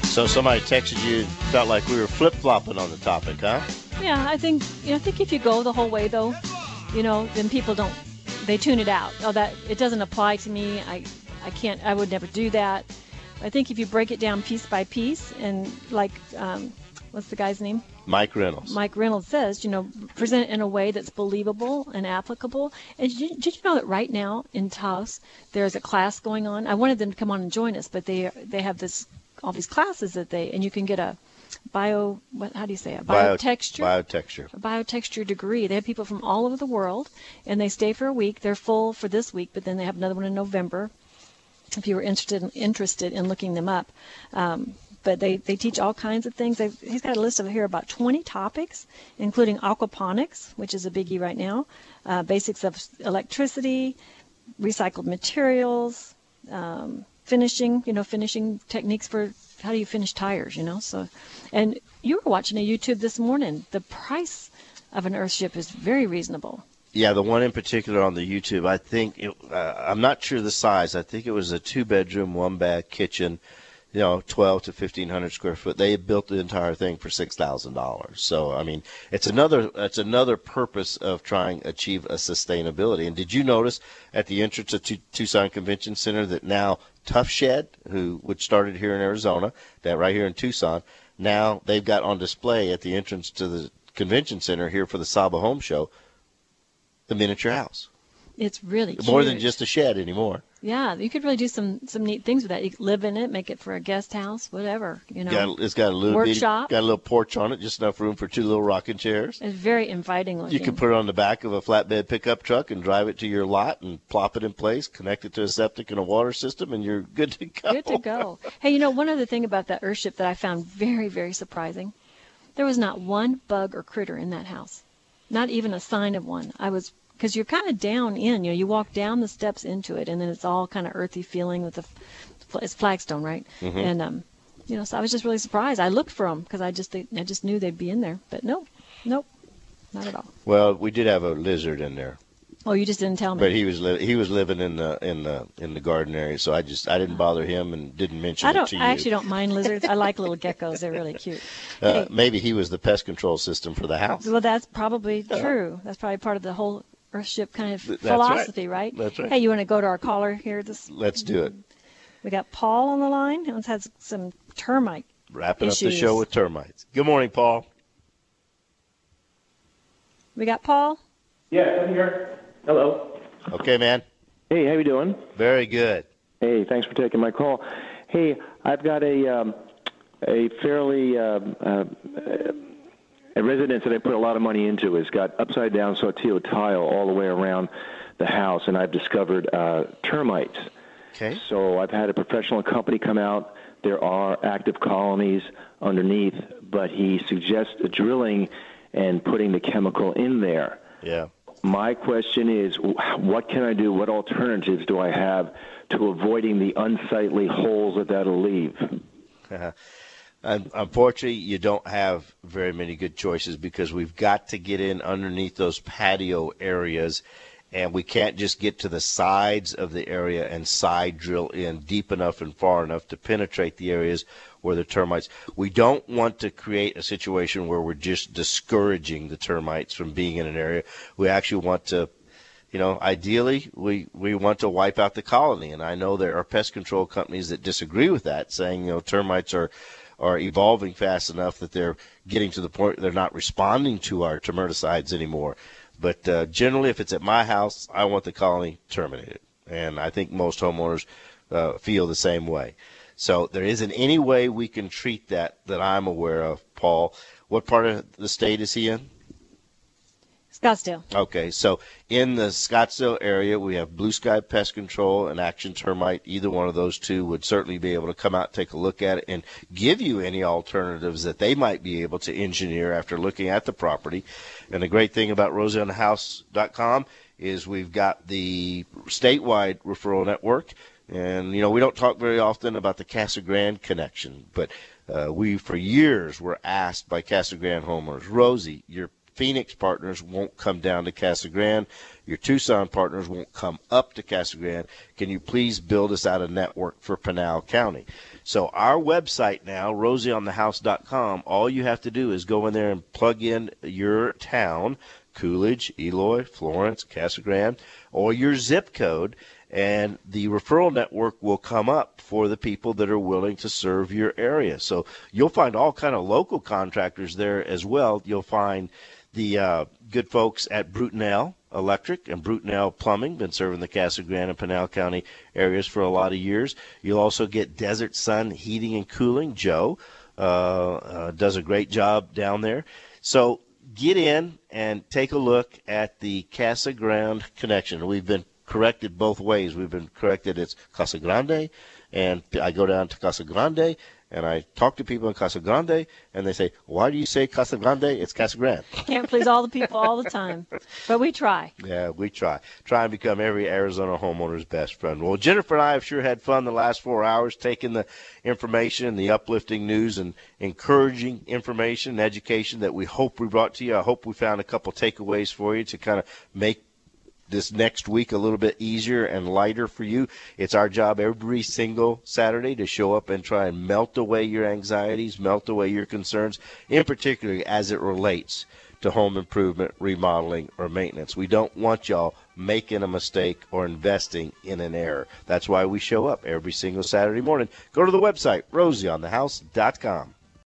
So somebody texted you, felt like we were flip-flopping on the topic, huh? Yeah, I think if you go the whole way though, then people they tune it out. Oh, that it doesn't apply to me. I can't. I would never do that. I think if you break it down piece by piece, and like, what's the guy's name? Mike Reynolds. Mike Reynolds says, present it in a way that's believable and applicable. And did you know that right now in Taos there's a class going on? I wanted them to come on and join us, but they have all these classes and you can get a biotexture degree. They have people from all over the world, and they stay for a week. They're full for this week, but then they have another one in November if you were interested in looking them up. But they teach all kinds of things. He's got a list of here about 20 topics, including aquaponics, which is a biggie right now, basics of electricity, recycled materials, finishing techniques for how do you finish tires, So, and you were watching a YouTube this morning. The price of an Earthship is very reasonable. Yeah, the one in particular on the YouTube, I think, I'm not sure the size. I think it was a 2-bedroom, 1-bath kitchen, 12 to 1,500 square foot. They built the entire thing for $6,000. So, I mean, it's another purpose of trying to achieve a sustainability. And did you notice at the entrance of Tucson Convention Center that now Tough Shed, which started here in Arizona, that right here in Tucson, now they've got on display at the entrance to the convention center here for the Saba Home Show, the miniature house. It's really cute. More than just a shed anymore. Yeah, you could really do some neat things with that. You could live in it, make it for a guest house, whatever, It's got a little workshop. Got a little porch on it, just enough room for 2 little rocking chairs. It's very inviting looking. You can put it on the back of a flatbed pickup truck and drive it to your lot and plop it in place, connect it to a septic and a water system, and you're good to go. Good to go. Hey, one other thing about that Earthship that I found very, very surprising, there was not one bug or critter in that house, not even a sign of one. Because you're kind of down in, you walk down the steps into it, and then it's all kind of earthy feeling with it's flagstone, right? Mm-hmm. And so I was just really surprised. I looked for them because I just knew they'd be in there, but nope, not at all. Well, we did have a lizard in there. Oh, you just didn't tell me. But he was living in the garden area, so I didn't bother him and didn't mention it to you. I actually don't mind lizards. I like little geckos; they're really cute. Maybe he was the pest control system for the house. Well, that's probably true. That's probably part of the whole Earthship kind of philosophy, right? That's right. Hey, you want to go to our caller here? Let's do it. We got Paul on the line. He has some termite Wrapping issues. up the show with termites. Good morning, Paul. We got Paul? Yeah, I'm here. Hello. Okay, man. Hey, how you doing? Very good. Hey, thanks for taking my call. Hey, I've got a fairly a residence that I put a lot of money into. It's got upside-down Saltillo tile all the way around the house, and I've discovered termites. Okay. So I've had a professional company come out. There are active colonies underneath, but he suggests drilling and putting the chemical in there. Yeah. My question is, what can I do? What alternatives do I have to avoiding the unsightly holes that that'll leave? Unfortunately, you don't have very many good choices because we've got to get in underneath those patio areas, and we can't just get to the sides of the area and side drill in deep enough and far enough to penetrate the areas where the termites. We don't want to create a situation where we're just discouraging the termites from being in an area. We actually want to, ideally we want to wipe out the colony. And I know there are pest control companies that disagree with that, saying, termites are evolving fast enough that they're getting to the point they're not responding to our termiticides anymore. But generally, if it's at my house, I want the colony terminated. And I think most homeowners feel the same way. So there isn't any way we can treat that I'm aware of, Paul. What part of the state is he in? Scottsdale. Okay, so in the Scottsdale area, we have Blue Sky Pest Control and Action Termite. Either one of those two would certainly be able to come out, take a look at it, and give you any alternatives that they might be able to engineer after looking at the property. And the great thing about RosieOnTheHouse.com is we've got the statewide referral network. And, we don't talk very often about the Casa Grande connection, but we, for years, were asked by Casa Grande homeowners, Rosie, your Phoenix partners won't come down to Casa Grande. Your Tucson partners won't come up to Casa Grande. Can you please build us out a network for Pinal County? So our website now, rosieonthehouse.com, all you have to do is go in there and plug in your town, Coolidge, Eloy, Florence, Casa Grande, or your zip code, and the referral network will come up for the people that are willing to serve your area. So you'll find all kind of local contractors there as well. You'll find the good folks at Brutenell Electric and Brutenell Plumbing, been serving the Casa Grande and Pinal County areas for a lot of years. You'll also get Desert Sun Heating and Cooling. Joe does a great job down there. So get in and take a look at the Casa Grande connection. We've been corrected both ways. We've been corrected it's Casa Grande, and I go down to Casa Grande, and I talk to people in Casa Grande, and they say, why do you say Casa Grande? It's Casa Grande. Can't please all the people all the time, but we try. Yeah, we try. Try and become every Arizona homeowner's best friend. Well, Jennifer and I have sure had fun the last 4 hours taking the information, the uplifting news, and encouraging information and education that we hope we brought to you. I hope we found a couple takeaways for you to kind of make this next week a little bit easier and lighter for you. It's our job every single Saturday to show up and try and melt away your anxieties, melt away your concerns, in particular as it relates to home improvement, remodeling, or maintenance. We don't want y'all making a mistake or investing in an error. That's why we show up every single Saturday morning. Go to the website, rosieonthehouse.com.